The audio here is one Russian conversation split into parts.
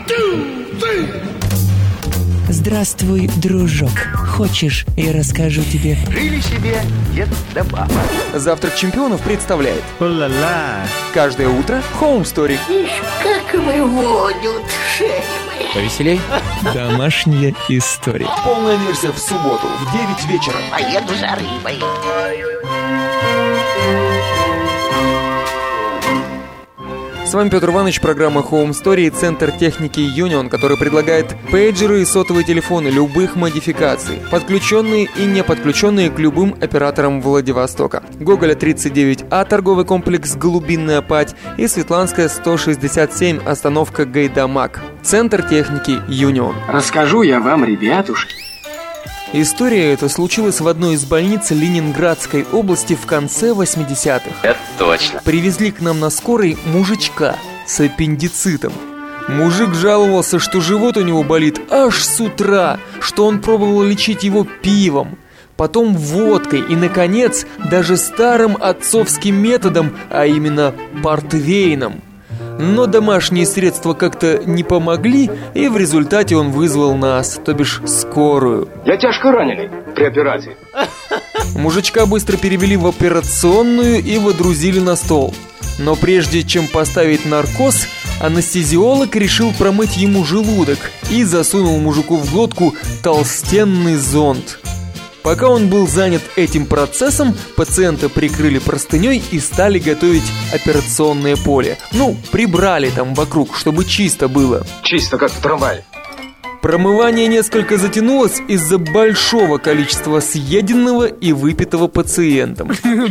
Здравствуй, дружок. Хочешь, я расскажу тебе? Жили себе дед да баба. Завтрак чемпионов представляет каждое утро Home Story. Ишь, как выводят шеи мои. Повеселей. Домашняя история. Полная версия в субботу в 9 вечера. Поеду за рыбой. С вами Петр Иванович, программа Home Story и Центр техники Union, который предлагает пейджеры и сотовые телефоны любых модификаций, подключенные и не подключенные к любым операторам Владивостока. Гоголя 39А, торговый комплекс «Голубинная падь» и Светланская 167, остановка Гайдамак. Центр техники Union. Расскажу я вам, ребятушки. История эта случилась в одной из больниц Ленинградской области в конце 80-х. Это точно. Привезли к нам на скорой мужичка с аппендицитом. Мужик жаловался, что живот у него болит аж с утра, что он пробовал лечить его пивом, потом водкой и, наконец, даже старым отцовским методом, а именно портвейном. Но домашние средства как-то не помогли, и в результате он вызвал нас, то бишь скорую. Я тяжко раненый при операции. Мужичка быстро перевели в операционную и водрузили на стол. Но прежде чем поставить наркоз, анестезиолог решил промыть ему желудок и засунул мужику в глотку толстенный зонд. Пока он был занят этим процессом, пациента прикрыли простыней и стали готовить операционное поле. Прибрали там вокруг, чтобы чисто было. Чисто как в трамвае. Промывание несколько затянулось из-за большого количества съеденного и выпитого пациентом.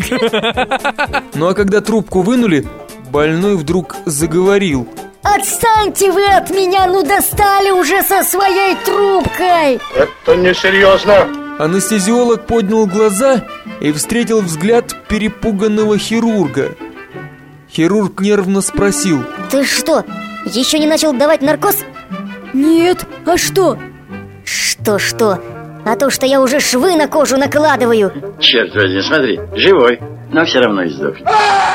Ну а когда трубку вынули, больной вдруг заговорил. Отстаньте вы от меня, достали уже со своей трубкой! Это несерьезно. Анестезиолог поднял глаза и встретил взгляд перепуганного хирурга. Хирург нервно спросил: Ты что, еще не начал давать наркоз? Нет, а что? Что? А то, что я уже швы на кожу накладываю. Черт возьми, смотри, живой, но все равно издохнет.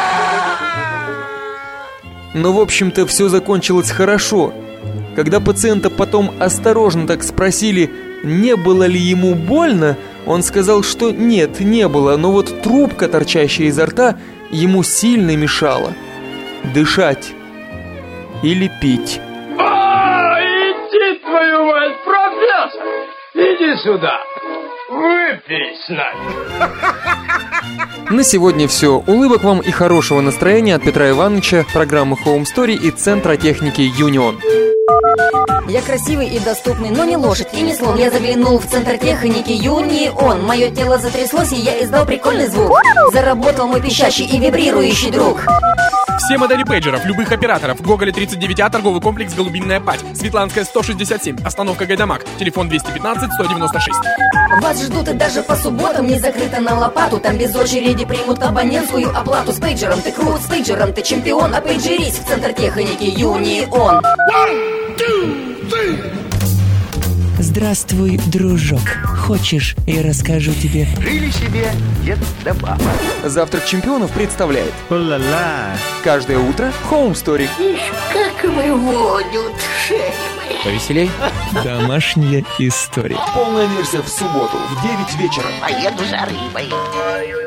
Но, в общем-то, все закончилось хорошо. Когда пациента потом осторожно так спросили, не было ли ему больно, он сказал, что нет, не было, но вот трубка, торчащая изо рта, ему сильно мешала дышать или пить. Иди, твою мать, профессор! Иди сюда! Выпей с нами! На сегодня все. Улыбок вам и хорошего настроения от Петра Ивановича, программы Home Story и Центра техники Union. Я красивый и доступный, но не лошадь и не слон. Я заглянул в Центр техники Union. Мое тело затряслось, и я издал прикольный звук. Заработал мой пищащий и вибрирующий друг. Все модели пейджеров любых операторов. Гоголя 39А, торговый комплекс «Голубинная падь», Светланская 167, остановка Гайдамак, телефон 215-196. Вас ждут и даже по субботам не закрыто на лопату. Там без очереди примут абонентскую оплату. С пейджером ты крут, с пейджером ты чемпион. А пейджерись в Центр техники Union. Здравствуй, дружок. Хочешь, я расскажу тебе? Жили себе дед да баба. Завтрак чемпионов представляет каждое утро Home Story. Ишь, как выводят шеи мои. Повеселей. Домашняя история. Полная версия в субботу в 9 вечера. Поеду за рыбой.